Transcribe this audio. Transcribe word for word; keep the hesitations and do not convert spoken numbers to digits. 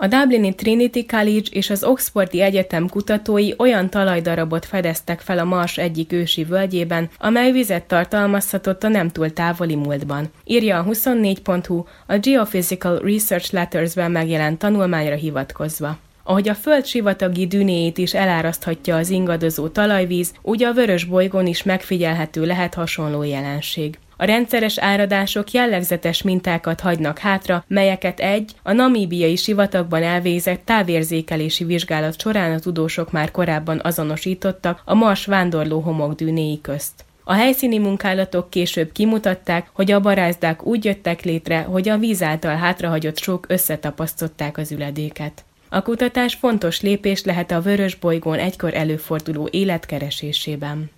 A dublini Trinity College és az Oxfordi Egyetem kutatói olyan talajdarabot fedeztek fel a Mars egyik ősi völgyében, amely vizet tartalmazhatott a nem túl távoli múltban. Írja a huszonnégy pont hu a Geophysical Research Letters-ben megjelent tanulmányra hivatkozva. Ahogy a Föld sivatagi dünéjét is eláraszthatja az ingadozó talajvíz, úgy a vörös bolygón is megfigyelhető lehet hasonló jelenség. A rendszeres áradások jellegzetes mintákat hagynak hátra, melyeket egy, a namíbiai sivatagban elvégzett távérzékelési vizsgálat során a tudósok már korábban azonosítottak a Mars vándorló homokdűnéi közt. A helyszíni munkálatok később kimutatták, hogy a barázdák úgy jöttek létre, hogy a víz által hátrahagyott sok összetapasztották az üledéket. A kutatás fontos lépés lehet a vörös bolygón egykor előforduló élet keresésében.